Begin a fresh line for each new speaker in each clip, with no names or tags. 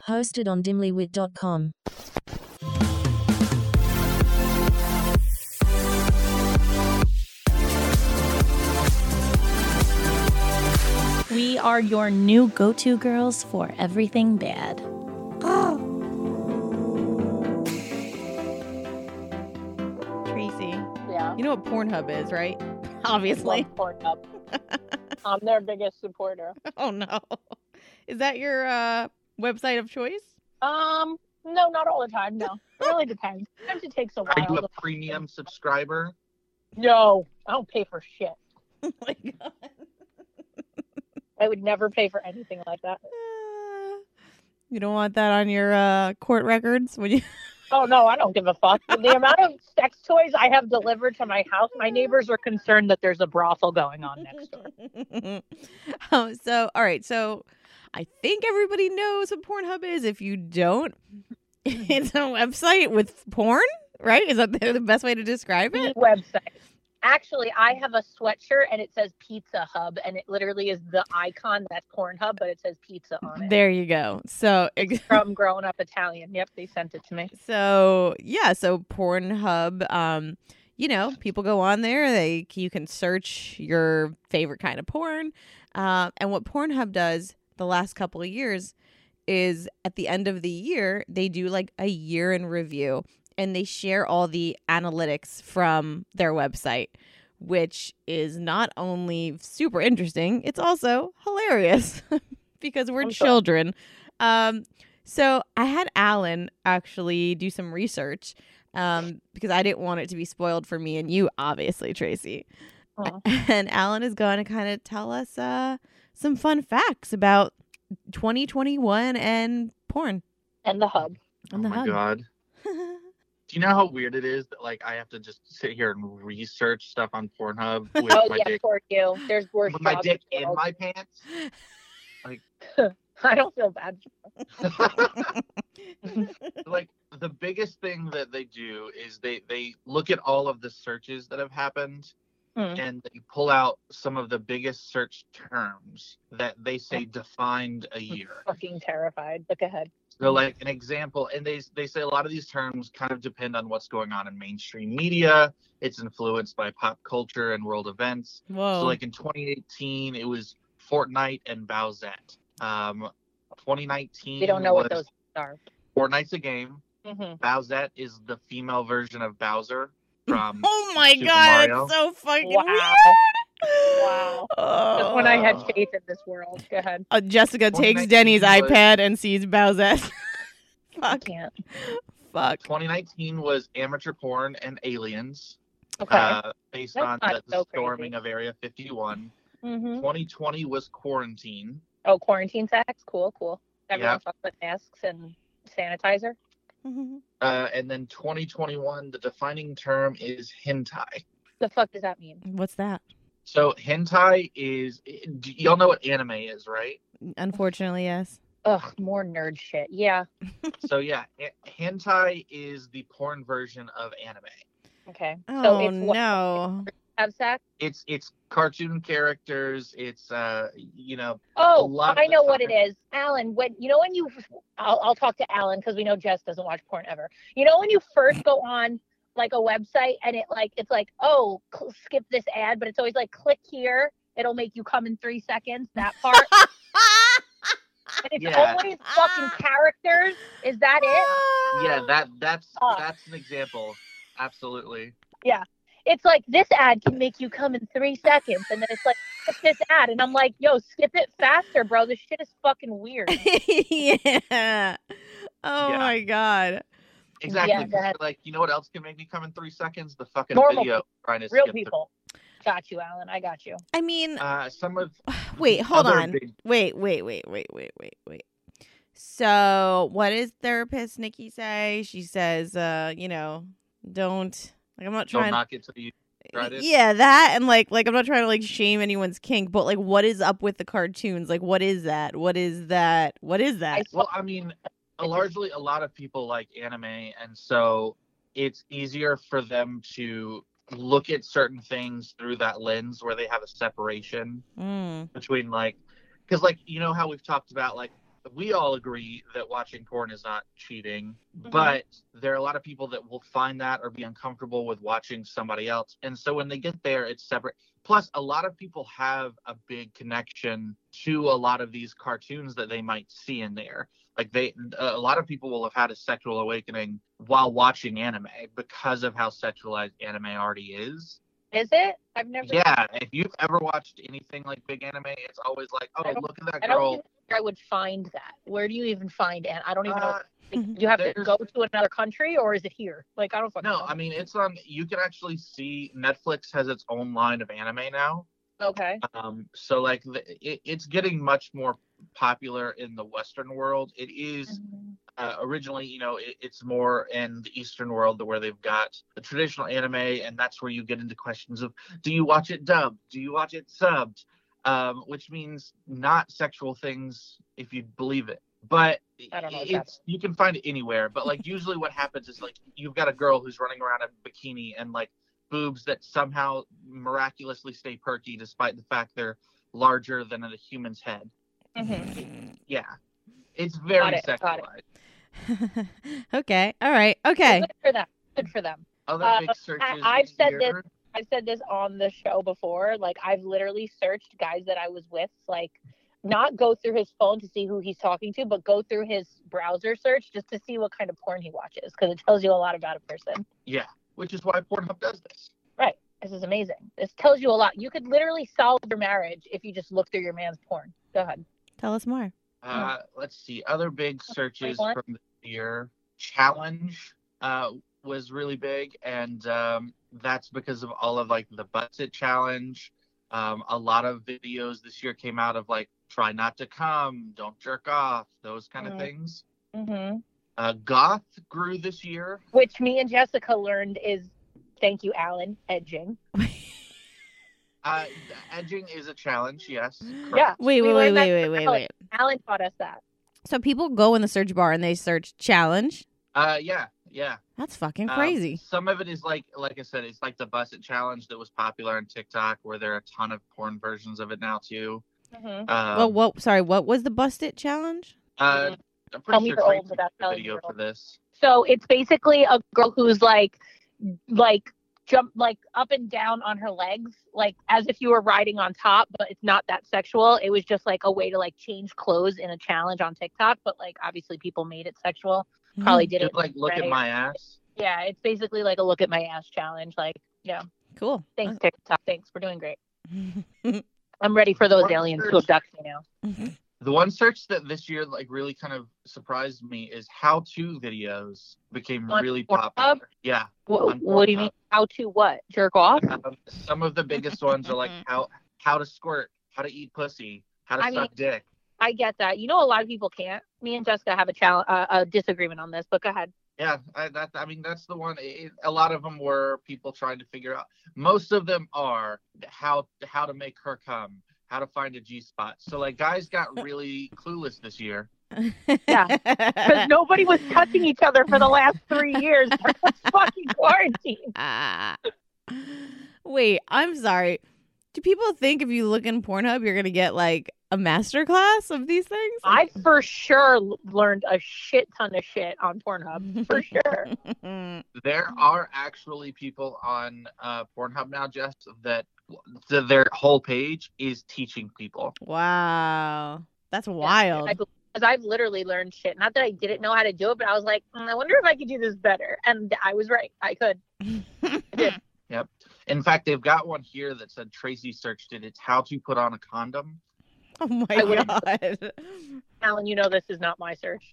Hosted on dimlywit.com.
We are your new go-to girls for everything bad.
Tracy,
Yeah.
you know what Pornhub is, right? Obviously.
Love Pornhub. I'm their biggest supporter.
Oh no. Is that your website of choice?
No, not all the time. No, it really depends. Sometimes it takes a
Are you
while.
a premium subscriber?
No, I don't pay for shit.
Oh my god.
I would never pay for anything like that.
You don't want that on your court records when you
Oh no, I don't give a fuck. The amount of sex toys I have delivered to my house, my neighbors are concerned that there's a brothel going on next door.
So all right, so I think everybody knows what Pornhub is. If you don't, it's a website with porn, right? Is that the best way to describe it?
Website. Actually, I have a sweatshirt and it says Pizza Hub, and it literally is the icon that's Pornhub, but it says pizza on it.
There you go. So
From Growing Up Italian. Yep, they sent it to me.
So Pornhub, you know, people go on there. You can search your favorite kind of porn, and what Pornhub does the last couple of years is at the end of the year they do like a year in review, and they share all the analytics from their website, which is not only super interesting, it's also hilarious because we're children. So I had Alan actually do some research because I didn't want it to be spoiled for me and you, obviously, Tracy. And Alan is going to kind of tell us some fun facts about 2021 and porn.
And the hub.
And the
my
hub.
God. Do you know how weird it is that like I have to just sit here and research stuff on Pornhub with my dick,
poor you. There's worse
with my
jobs
dick
in the
in
world.
my pants?
I don't feel bad.
Like the biggest thing that they do is they look at all of the searches that have happened and they pull out some of the biggest search terms that they say defined a year.
Fucking terrified. Look ahead.
So like an example, and they say a lot of these terms kind of depend on what's going on in mainstream media. It's influenced by pop culture and world events.
Whoa.
So like in 2018, it was Fortnite and Bowsette. 2019,
We don't know what those are.
Fortnite's a game.
Mm-hmm.
Bowsette is the female version of Bowser from
Oh my
Super
God,
Mario.
it's so fucking
Wow.
weird.
Wow.
Oh.
That's when I had faith in this world. Go ahead.
Jessica takes
2019
Denny's
was-
iPad and sees Bowsette.
I
Fuck.
can't.
Fuck.
2019 was amateur porn and aliens,
Okay.
based
That's
on
not
the
so
storming
crazy.
of Area 51.
Mm-hmm.
2020 was quarantine.
Oh, quarantine sex? Cool. Everyone
Yeah.
fucks with masks and sanitizer.
And then 2021, the defining term is hentai.
The fuck does that mean?
What's that?
So hentai is, y'all know what anime is, right?
Unfortunately, yes.
Ugh, more nerd shit. Yeah.
So yeah, hentai is the porn version of anime.
Okay. So
Oh
it's what
no.
have sex?
It's cartoon characters. It's you know.
Oh,
lot of
I
the
know what it
time-
is. Alan, when you I'll talk to Alan because we know Jess doesn't watch porn ever. When you first go on like a website and it's like, oh, skip this ad, but it's always like, click here. It'll make you come in 3 seconds. That part. And it's
Yeah.
always fucking characters. Is that it?
Yeah, that's
Oh.
that's an example. Absolutely.
It's like this ad can make you come in 3 seconds, and then it's like skip this ad, and I'm like, yo, skip it faster, bro. This shit is fucking weird.
Yeah. Oh
Yeah.
my God.
Exactly.
Yeah, go ahead.
Like, you know what else can make me come in 3 seconds? The fucking
Normal
video trying to
Real
skip
people. Got you, Alan. I got you.
I mean,
Some of
wait, hold
other
on.
big-
Wait. So, what does therapist Nikki say? She says, don't, like, I'm not
don't
trying
knock it till you tried it.
Yeah, that, and like I'm not trying to like shame anyone's kink, but like, what is up with the cartoons? Like, what is that? What is that? What is that?
Well, I mean, largely a lot of people like anime, and so it's easier for them to look at certain things through that lens where they have a separation between like, because like, you know how we've talked about like we all agree that watching porn is not cheating,
Mm-hmm.
but there are a lot of people that will find that or be uncomfortable with watching somebody else. And so when they get there, it's separate. Plus, a lot of people have a big connection to a lot of these cartoons that they might see in there. Like a lot of people will have had a sexual awakening while watching anime because of how sexualized anime already is.
Is it? I've never.
Yeah, if you've ever watched anything like big anime, it's always like, oh, look at that
I don't
girl.
think I would find that. Where do you even find it? I don't even know.
Uh,
Like, do you have to
there's-
go to another country, or is it here? Like, I don't fucking
No,
know.
I mean, it's on. You can actually see Netflix has its own line of anime now.
Okay.
So like it's getting much more popular in the Western world. It is originally, it's more in the Eastern world where they've got the traditional anime, and that's where you get into questions of, do you watch it dubbed? Do you watch it subbed? Which means not sexual things if you believe it. But
I don't know what that's.
you can find it anywhere. But like usually what happens is like you've got a girl who's running around in a bikini and like boobs that somehow miraculously stay perky despite the fact they're larger than a human's head.
Mhm.
Yeah. It's very
Got it.
sexualized.
Okay. All right. Okay.
Good for them. Good for them.
Other big searches
I've
this
said
year.
I've said this on the show before. Like, I've literally searched guys that I was with, like, not go through his phone to see who he's talking to, but go through his browser search just to see what kind of porn he watches, because it tells you a lot about a person.
Yeah, which is why Pornhub does this.
Right. This is amazing. This tells you a lot. You could literally solve your marriage if you just look through your man's porn. Go ahead.
Tell us more.
Let's see. Other big searches
one.
from the year. Challenge was really big, and that's because of all of like the Butts It Challenge. A lot of videos this year came out of like try not to come, don't jerk off, those kind of things.
Mm-hmm.
Goth grew this year.
Which me and Jessica learned is, thank you, Alan, edging.
Edging is a challenge, yes. Correct.
Yeah.
Wait.
We learned that from Alan. Alan taught us that.
So people go in the search bar and they search challenge.
Yeah.
That's fucking crazy.
Some of it is like I said, it's like the Bust It Challenge that was popular on TikTok, where there are a ton of porn versions of it now too.
Mm-hmm.
What was the Bust It challenge?
I'm
Tell
pretty
me
sure
you're old
Tracy
without
did a
telling
video
you're
for
old.
this.
So it's basically a girl who's like jump like up and down on her legs, like as if you were riding on top, but it's not that sexual. It was just like a way to like change clothes in a challenge on TikTok, but like obviously people made it sexual. Probably did it
Just, like look at
right.
my ass.
Yeah, it's basically like a look at my ass challenge. Like, yeah,
Cool.
thanks TikTok. Thanks, we're doing great. I'm ready for those aliens to abduct me now.
The one search that this year like really kind of surprised me is how-to videos became
On
really
Pornhub?
popular. Yeah.
What do you mean? How to what? Jerk off?
Some of the biggest ones are like how to squirt, how to eat pussy, how to suck dick.
I get that. You know, a lot of people can't. Me and Jessica have a disagreement on this, but go ahead.
Yeah, that's the one. A lot of them were people trying to figure out. Most of them are how to make her come, how to find a G-spot. So like guys got really clueless this year.
Yeah, because nobody was touching each other for the last 3 years. It's fucking quarantine.
Wait, I'm sorry. Do people think if you look in Pornhub, you're going to get like a masterclass of these things?
I for sure learned a shit ton of shit on Pornhub. For sure.
There are actually people on Pornhub now, Jess, that their whole page is teaching people.
Wow. That's wild.
Because I've literally learned shit. Not that I didn't know how to do it, but I was like, I wonder if I could do this better. And I was right. I could. I did.
Yep. In fact, they've got one here that said Tracy searched it. It's how to put on a condom.
Oh my God.
Alan, you know this is not my search.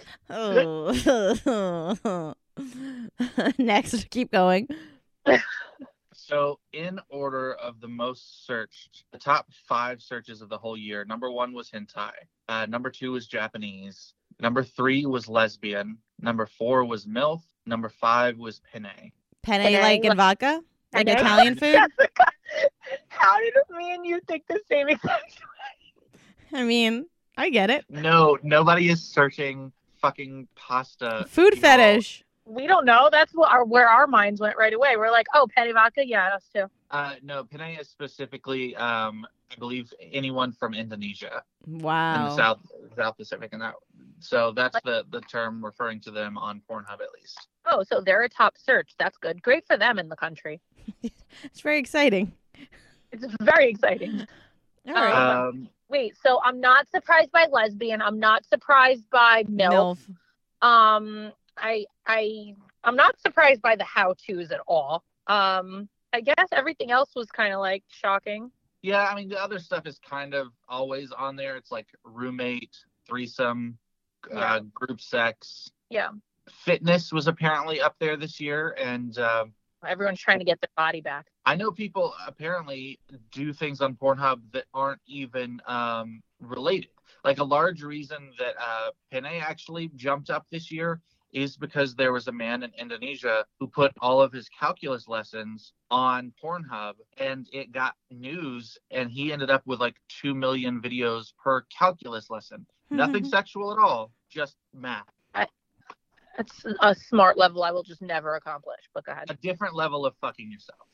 Oh. Next, keep going.
So in order of the most searched, the top 5 searches of the whole year, number 1 was hentai. Number 2 was Japanese. Number 3 was lesbian. Number 4 was MILF. Number 5 was penne.
Penne like in vodka? Like
Penne?
Italian food?
Jessica, how did me and you think the same exact way?
I mean, I get it.
No, nobody is searching fucking pasta.
Food
y'all.
fetish.
We don't know. That's where our minds went right away. We're like, oh, Penny Vodka? Yeah, us too.
No, Penny is specifically, I believe, anyone from Indonesia
Wow.
in the South Pacific, and so that's the term referring to them on Pornhub at least.
Oh, so they're a top search. That's good. Great for them in the country.
It's very exciting.
It's very exciting.
All right.
Wait, so I'm not surprised by lesbian. I'm not surprised by MILF. I'm not surprised by the how-tos at all. I guess everything else was kind of like shocking.
Yeah, I mean, the other stuff is kind of always on there. It's like roommate, threesome, group sex.
Yeah.
Fitness was apparently up there this year, and
everyone's trying to get their body back.
I know people apparently do things on Pornhub that aren't even related. Like a large reason that Penne actually jumped up this year is because there was a man in Indonesia who put all of his calculus lessons on Pornhub, and it got news, and he ended up with like 2 million videos per calculus lesson. Nothing sexual at all, just math.
That's a smart level I will just never accomplish, but go ahead.
A different level of fucking yourself.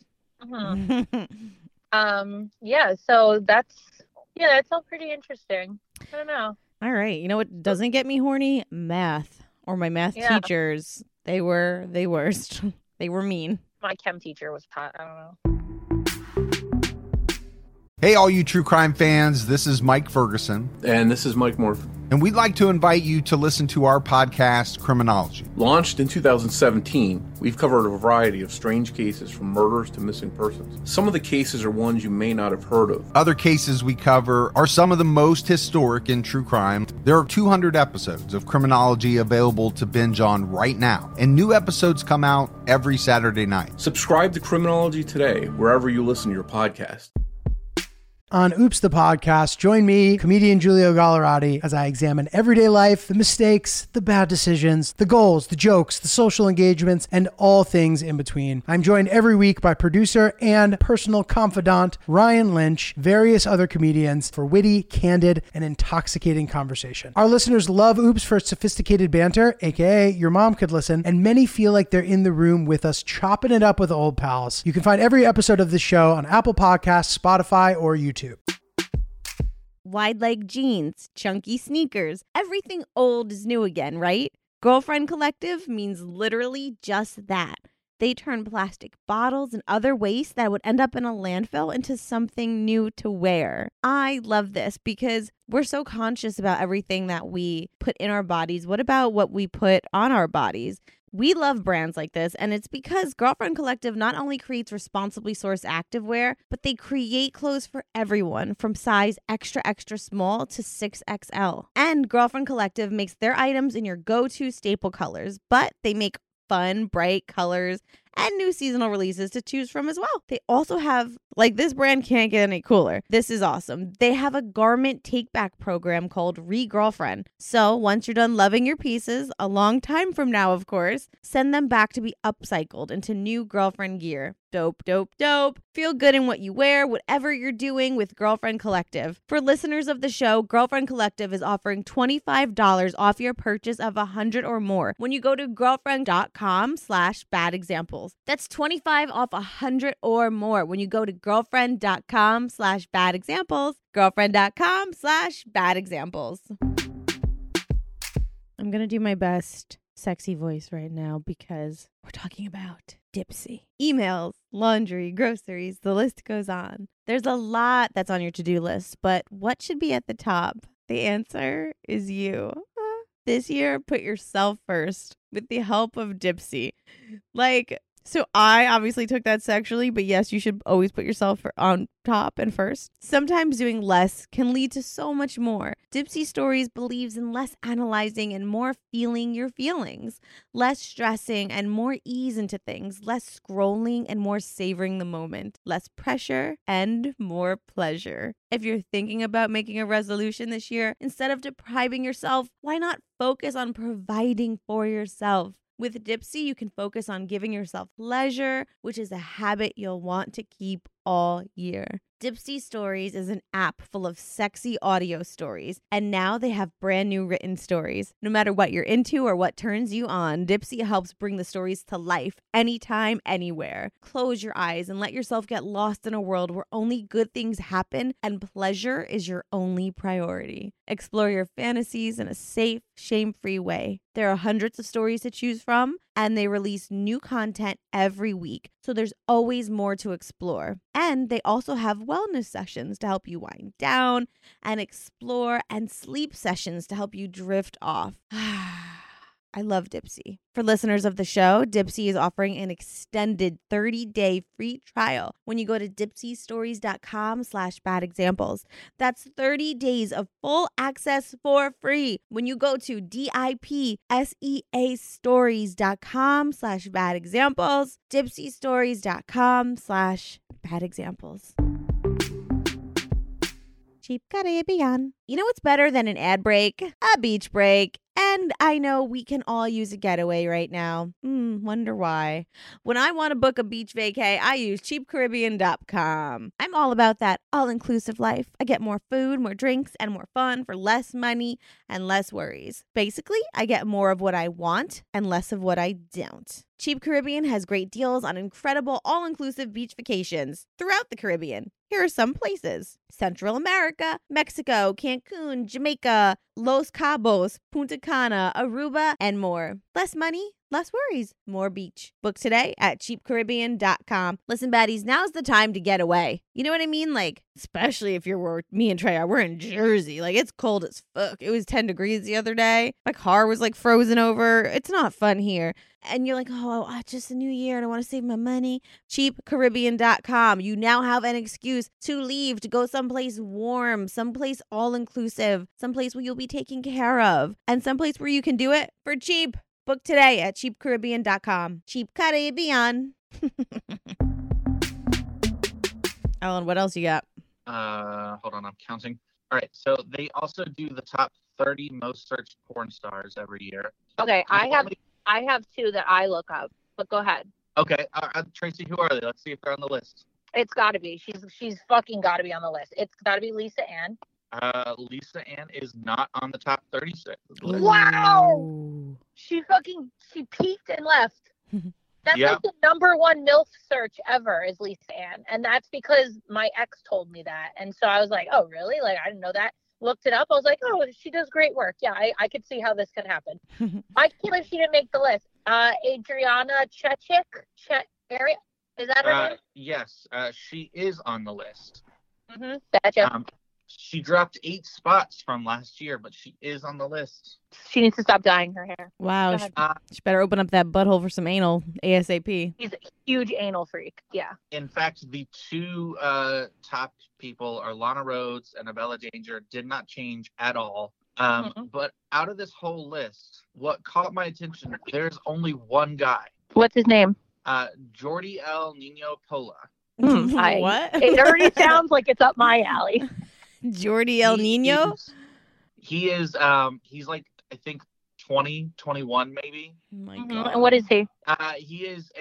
Yeah, so that's all pretty interesting. I don't know.
All right. You know what doesn't get me horny? Math. Or my math teachers. They were the worst. They were mean.
My chem teacher was hot. I don't know.
Hey, all you true crime fans, this is Mike Ferguson.
And this is Mike Morphin.
And we'd like to invite you to listen to our podcast, Criminology.
Launched in 2017, we've covered a variety of strange cases from murders to missing persons. Some of the cases are ones you may not have heard of.
Other cases we cover are some of the most historic in true crime. There are 200 episodes of Criminology available to binge on right now, and new episodes come out every Saturday night.
Subscribe to Criminology today, wherever you listen to your podcast.
On Oops the Podcast, join me, comedian Giulio Gallerati, as I examine everyday life, the mistakes, the bad decisions, the goals, the jokes, the social engagements, and all things in between. I'm joined every week by producer and personal confidant Ryan Lynch, various other comedians, for witty, candid, and intoxicating conversation. Our listeners love Oops for its sophisticated banter, aka your mom could listen, and many feel like they're in the room with us chopping it up with old pals. You can find every episode of this show on Apple Podcasts, Spotify, or YouTube.
Wide leg jeans, chunky sneakers, everything old is new again, right? Girlfriend Collective means literally just that. They turn plastic bottles and other waste that would end up in a landfill into something new to wear. I love this because we're so conscious about everything that we put in our bodies. What about what we put on our bodies? We love brands like this, and it's because Girlfriend Collective not only creates responsibly sourced activewear, but they create clothes for everyone from size extra, extra small to 6XL. And Girlfriend Collective makes their items in your go-to staple colors, but they make fun, bright colors and new seasonal releases to choose from as well. They also have, like, this brand can't get any cooler. This is awesome. They have a garment take-back program called Re-Girlfriend. So once you're done loving your pieces, a long time from now, of course, send them back to be upcycled into new girlfriend gear. Dope, dope, dope. Feel good in what you wear, whatever you're doing with Girlfriend Collective. For listeners of the show, Girlfriend Collective is offering $25 off your purchase of 100 or more when you go to girlfriend.com/bad examples. That's 25 off 100 or more when you go to girlfriend.com/bad examples. Girlfriend.com/bad examples. I'm going to do my best sexy voice right now because we're talking about Dipsea. Emails, laundry, groceries, the list goes on. There's a lot that's on your to-do list, but what should be at the top? The answer is you. This year, put yourself first with the help of Dipsea. So I obviously took that sexually, but yes, you should always put yourself on top and first. Sometimes doing less can lead to so much more. Dipsea Stories believes in less analyzing and more feeling your feelings, less stressing and more ease into things, less scrolling and more savoring the moment, less pressure and more pleasure. If you're thinking about making a resolution this year, instead of depriving yourself, why not focus on providing for yourself? With Dipsea, you can focus on giving yourself pleasure, which is a habit you'll want to keep all year. Dipsea Stories is an app full of sexy audio stories, and now they have brand new written stories. No matter what you're into or what turns you on, Dipsea helps bring the stories to life anytime, anywhere. Close your eyes and let yourself get lost in a world where only good things happen and pleasure is your only priority. Explore your fantasies in a safe, shame-free way. There are hundreds of stories to choose from, and they release new content every week, so there's always more to explore. And they also have wellness sessions to help you wind down and explore, and sleep sessions to help you drift off. I love Dipsea. For listeners of the show, Dipsea is offering an extended 30-day free trial when you go to dipseastories.com/badexamples. That's 30 days of full access for free when you go to dipseastories.com/badexamples, dipseastories.com/badexamples. Cheap Caribbean. You know what's better than an ad break? A beach break. And I know we can all use a getaway right now. Wonder why. When I want to book a beach vacay, I use cheapcaribbean.com. I'm all about that all-inclusive life. I get more food, more drinks, and more fun for less money and less worries. Basically, I get more of what I want and less of what I don't. Cheap Caribbean has great deals on incredible all-inclusive beach vacations throughout the Caribbean. Here are some places: Central America, Mexico, Cancun, Jamaica, Los Cabos, Punta Cana, Aruba, and more. Less money, less worries, more beach. Book today at cheapcaribbean.com. Listen, baddies, now's the time to get away. You know what I mean? Like, especially if me and Trey we're in Jersey. Like, it's cold as fuck. It was 10 degrees the other day. My car was like frozen over. It's not fun here. And you're like, oh, just a new year and I want to save my money. Cheapcaribbean.com. You now have an excuse to leave, to go someplace warm, someplace all-inclusive, someplace where you'll be taken care of, and someplace where you can do it for cheap. Book today at cheapcaribbean.com. Cheap Caribbean. Alan, what else you got?
Hold on, I'm counting. All right, so they also do the top 30 most searched porn stars every year.
Okay, I have two that I look up, but go ahead.
Okay, Tracy, who are they? Let's see if they're on the list.
It's got to be. She's fucking got to be on the list. It's got to be Lisa Ann.
Lisa Ann is not on the top 36 list.
Wow! She peaked and left. That's like the number one MILF search ever is Lisa Ann. And that's because my ex told me that. And so I was like, oh, really? Like, I didn't know that. Looked it up. I was like, oh, she does great work. Yeah, I could see how this could happen. I can't believe she didn't make the list. Adriana Chechik. Is that her name?
Yes, she is on the list.
Mm-hmm. Gotcha.
She dropped 8 spots from last year, but she is on the list.
She needs to stop dyeing her hair.
Wow. She better open up that butthole for some anal ASAP.
He's a huge anal freak. Yeah.
In fact, the two top people are Lana Rhoades and Abella Danger. Did not change at all. But out of this whole list, what caught my attention, there's only one guy.
What's his name?
Jordi El Nino Pola.
What?
It already sounds like it's up my alley.
Jordi El Nino?
He is he's like, I think 20, 21 maybe.
Oh my God.
And what is he?
He is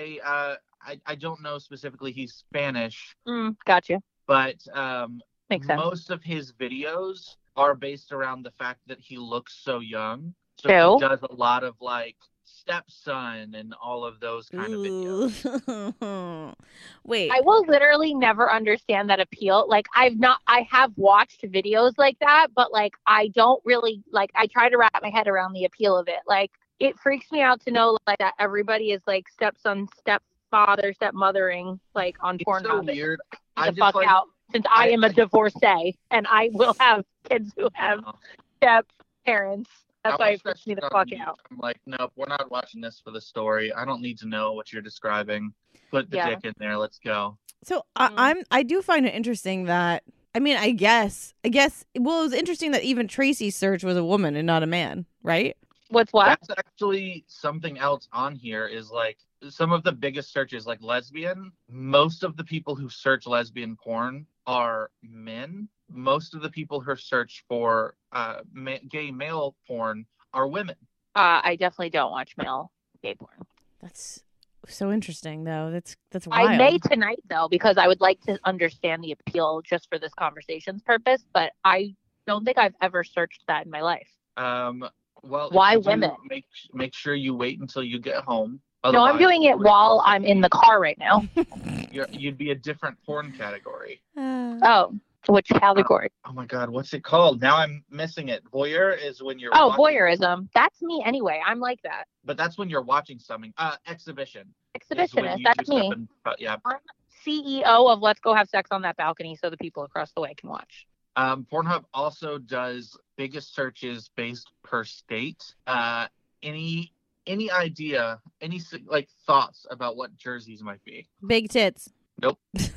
I don't know specifically, he's Spanish.
Gotcha.
But
makes sense.
Most of his videos are based around the fact that he looks so young. So he does a lot of like stepson and all of those kind of videos.
Wait,
I will literally never understand that appeal. Like I have watched videos like that, but like I don't really like, I try to wrap my head around the appeal of it. Like it freaks me out to know like that everybody is like stepson, stepfather, stepmothering like on Pornhub.
It's so weird.
I just like, out since I am a divorcee and I will have kids who have step parents. That's why it freaks me the fuck out.
I'm like, nope, we're not watching this for the story. I don't need to know what you're describing. Put the dick in there. Let's go.
So I do find it interesting that, I mean, I guess, well, it was interesting that even Tracy's search was a woman and not a man, right?
What's what?
That's actually something else on here is like some of the biggest searches, like lesbian. Most of the people who search lesbian porn are men. Most of the people who search for gay male porn are women.
I definitely don't watch male gay porn.
That's So interesting, though. That's wild.
I may tonight, though, because I would like to understand the appeal just for this conversation's purpose, but I don't think I've ever searched that in my life.
Well,
why
if you do,
women?
Make sure you wait until you get home.
No, I'm doing it while I'm in the car right now.
You'd be a different porn category.
Oh, which category?
Oh my God, what's it called? Now I'm missing it. Voyeur is when you're
voyeurism. That's me anyway. I'm like that.
But that's when you're watching something. Exhibition.
Exhibitionist. That's me.
Yeah.
I'm CEO of Let's Go Have Sex on That Balcony so the people across the way can watch.
Pornhub also does biggest searches based per state. Any idea, any like thoughts about what jerseys might be?
Big tits.
Nope.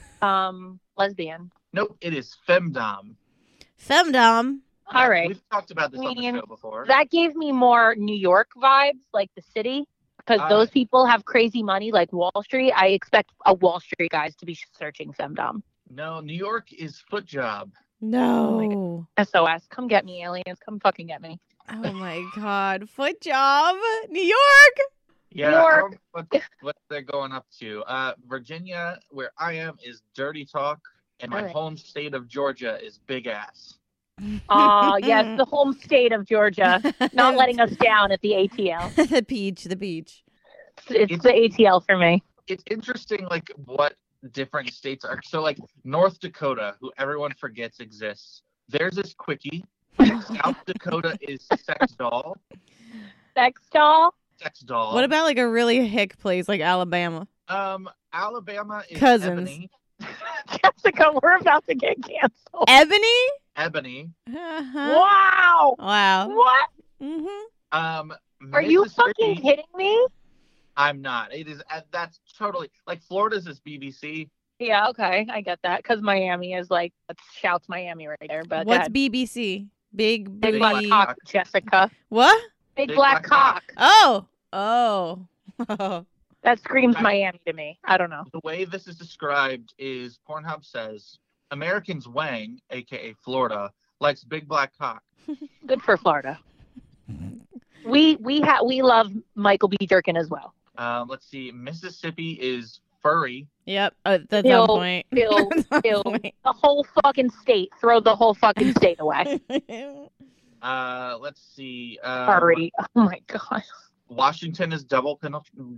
Lesbian.
Nope, it is femdom.
Femdom.
All right.
We've talked about this on the show before.
That gave me more New York vibes, like the city, because those people have crazy money like Wall Street. I expect a Wall Street guys to be searching femdom.
No, New York is foot job.
No.
Oh SOS. Come get me, aliens. Come fucking get me.
Oh my God. Foot job. New York.
Yeah,
New York.
What they're going up to. Virginia, where I am, is dirty talk, and my home state of Georgia is big ass.
Oh, yes, the home state of Georgia, not letting us down at the ATL.
The peach.
It's the ATL for me.
It's interesting, like, what different states are. So, like, North Dakota, who everyone forgets exists, there's this quickie. South Dakota is sex doll.
Sex doll?
Sex doll.
What about, like, a really hick place like Alabama?
Alabama is
Cousins.
Ebony.
Jessica, we're about to get canceled.
Ebony.
Uh-huh. Wow. What?
Mm-hmm.
Are you fucking kidding me?
I'm not. It is. That's totally like Florida's is BBC.
Yeah. Okay, I get that because Miami is like shouts Miami right there. But
what's BBC? Big
black cock, Jessica.
What?
Big black cock.
Oh.
That screams Miami to me. I don't know.
The way this is described is Pornhub says Americans Wang, aka Florida, likes big black cock.
Good for Florida. We love Michael B. Jerkin as well.
Let's see. Mississippi is furry.
Yep. That's on point.
The whole fucking state. Throw the whole fucking state away.
Let's see.
Furry. Oh my God.
Washington is double penetration.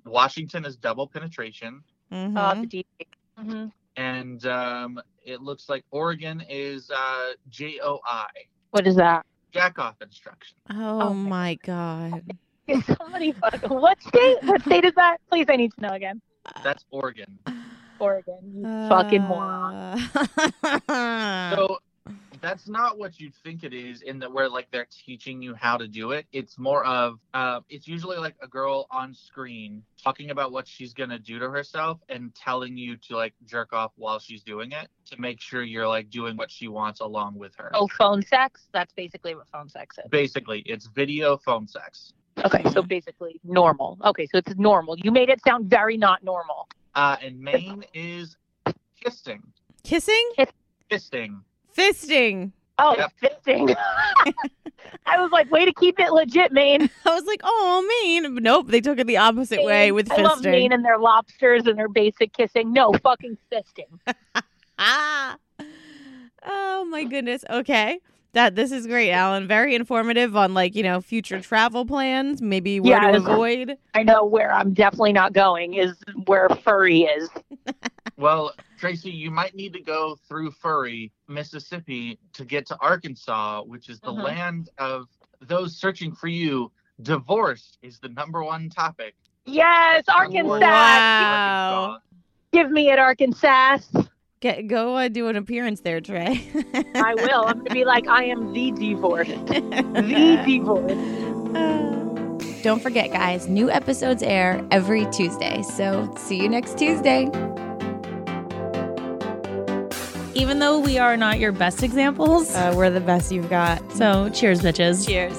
Mm-hmm.
The deep. Mm-hmm.
And it looks like Oregon is JOI.
What is that?
Jack off instruction.
Oh my God.
Somebody fucking. What state? What state is that? Please, I need to know again.
That's Oregon.
Oregon, you fucking moron.
So that's not what you'd think it is in that where like they're teaching you how to do it. It's more of it's usually like a girl on screen talking about what she's gonna do to herself and telling you to like jerk off while she's doing it to make sure you're like doing what she wants along with her.
Oh, phone sex? That's basically what phone sex is.
Basically, it's video phone sex.
Okay, so basically normal. Okay, so it's normal. You made it sound very not normal.
And Maine is fisting.
Kissing?
Fisting.
Fisting.
Oh, yep. Fisting. I was like, way to keep it legit, Maine.
I was like, oh, Maine. Nope, they took it the opposite way with fisting.
I love Maine and their lobsters and their basic kissing. No, fucking fisting.
Oh, my goodness. Okay. This is great, Alan. Very informative on, like, future travel plans, maybe where to avoid.
I know where I'm definitely not going is where furry is.
Well, Tracy, you might need to go through furry, Mississippi, to get to Arkansas, which is the land of those searching for you. Divorce is the #1 topic.
Yes, Arkansas.
Wow.
Give me it, Arkansas.
Go do an appearance there, Trey.
I will. I'm going to be like, I am the divorced. The divorced.
Don't forget, guys, new episodes air every Tuesday. So see you next Tuesday.
Even though we are not your best examples,
we're the best you've got.
So cheers, bitches.
Cheers.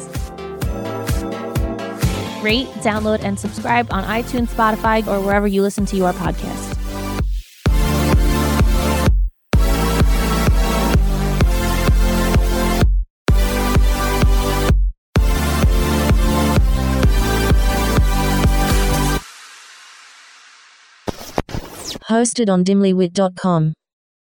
Rate, download, and subscribe on iTunes, Spotify, or wherever you listen to your podcast.
Hosted on dimlywit.com.